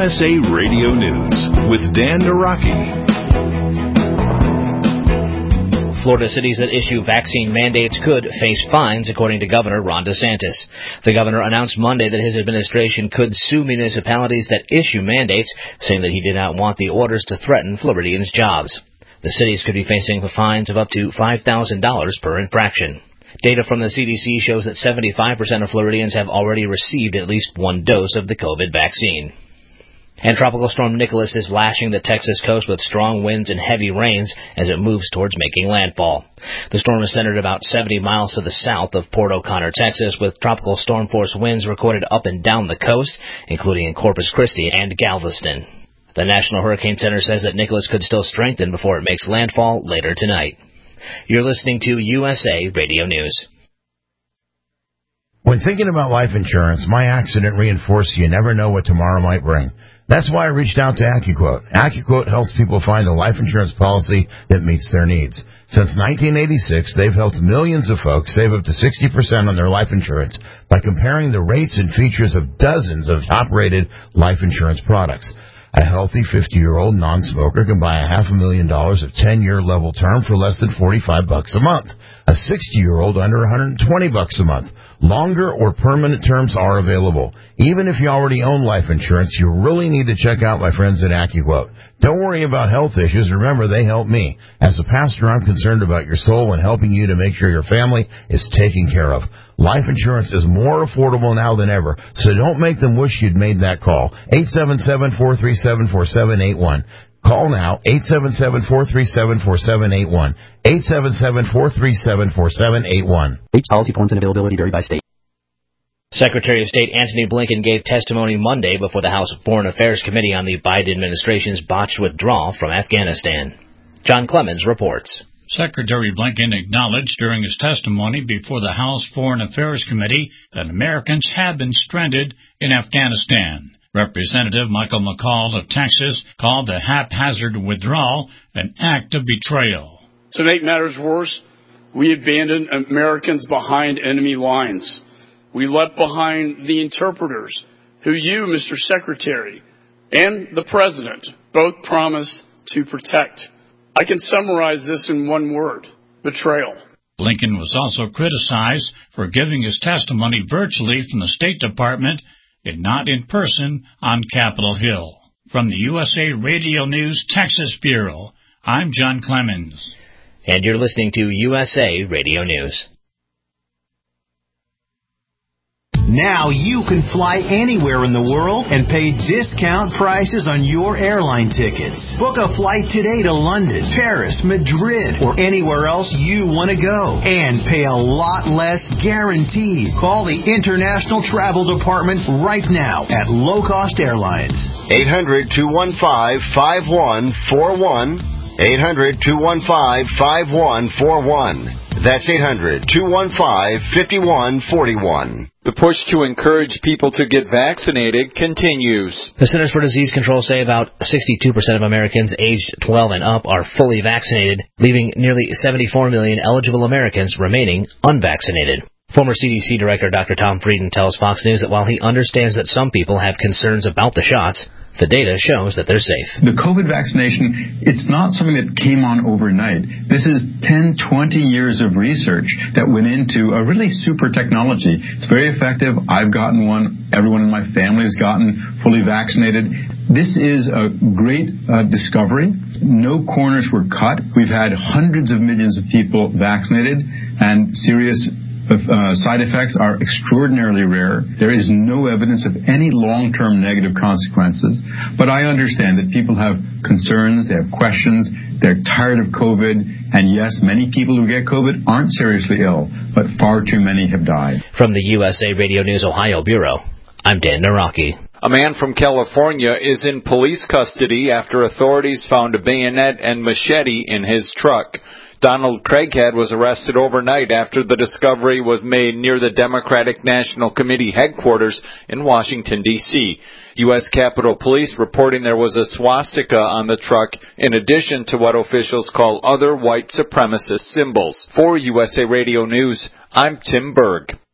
USA Radio News with Dan Naraki. Florida cities that issue vaccine mandates could face fines, according to Governor Ron DeSantis. The governor announced Monday that his administration could sue municipalities that issue mandates, saying that he did not want the orders to threaten Floridians' jobs. The cities could be facing fines of up to $5,000 per infraction. Data from the CDC shows that 75% of Floridians have already received at least one dose of the COVID vaccine. And Tropical Storm Nicholas is lashing the Texas coast with strong winds and heavy rains as it moves towards making landfall. The storm is centered about 70 miles to the south of Port O'Connor, Texas, with tropical storm force winds recorded up and down the coast, including in Corpus Christi and Galveston. The National Hurricane Center says that Nicholas could still strengthen before it makes landfall later tonight. You're listening to USA Radio News. When thinking about life insurance, my accident reinforced you never know what tomorrow might bring. That's why I reached out to AccuQuote. AccuQuote helps people find a life insurance policy that meets their needs. Since 1986, they've helped millions of folks save up to 60% on their life insurance by comparing the rates and features of dozens of top-rated life insurance products. A healthy 50-year-old non-smoker can buy $500,000 of 10-year level term for less than $45 a month. A 60-year-old under $120 a month. Longer or permanent terms are available. Even if you already own life insurance, you really need to check out my friends at AccuQuote. Don't worry about health issues. Remember, they help me. As a pastor, I'm concerned about your soul and helping you to make sure your family is taken care of. Life insurance is more affordable now than ever, so don't make them wish you'd made that call. 877-437-4781. Call now, 877-437-4781. 877-437-4781. Rates, policy forms, and availability vary by state. Secretary of State Antony Blinken gave testimony Monday before the House Foreign Affairs Committee on the Biden administration's botched withdrawal from Afghanistan. John Clemens reports. Secretary Blinken acknowledged during his testimony before the House Foreign Affairs Committee that Americans have been stranded in Afghanistan. Representative Michael McCall of Texas called the haphazard withdrawal an act of betrayal. To make matters worse, we abandoned Americans behind enemy lines. We left behind the interpreters who you, Mr. Secretary, and the President both promised to protect. I can summarize this in one word: betrayal. Blinken was also criticized for giving his testimony virtually from the State Department and not in person on Capitol Hill. From the USA Radio News Texas Bureau, I'm John Clemens. And you're listening to USA Radio News. Now you can fly anywhere in the world and pay discount prices on your airline tickets. Book a flight today to London, Paris, Madrid, or anywhere else you want to go. And pay a lot less guaranteed. Call the International Travel Department right now at Low Cost Airlines. 800-215-5141. 800-215-5141. That's 800-215-5141. The push to encourage people to get vaccinated continues. The Centers for Disease Control say about 62% of Americans aged 12 and up are fully vaccinated, leaving nearly 74 million eligible Americans remaining unvaccinated. Former CDC Director Dr. Tom Frieden tells Fox News that while he understands that some people have concerns about the shots, the data shows that they're safe. The COVID vaccination, it's not something that came on overnight. This is 10, 20 years of research that went into a really super technology. It's very effective. I've gotten one. Everyone in my family has gotten fully vaccinated. This is a great discovery. No corners were cut. We've had hundreds of millions of people vaccinated, and serious side effects are extraordinarily rare. There is no evidence of any long-term negative consequences. But I understand that people have concerns, they have questions, they're tired of COVID, and yes, many people who get COVID aren't seriously ill, but far too many have died. From the USA Radio News Ohio Bureau, I'm Dan Naraki. A man from California is in police custody after authorities found a bayonet and machete in his truck. Donald Craighead was arrested overnight after the discovery was made near the Democratic National Committee headquarters in Washington, D.C. U.S. Capitol Police reporting there was a swastika on the truck in addition to what officials call other white supremacist symbols. For USA Radio News, I'm Tim Berg.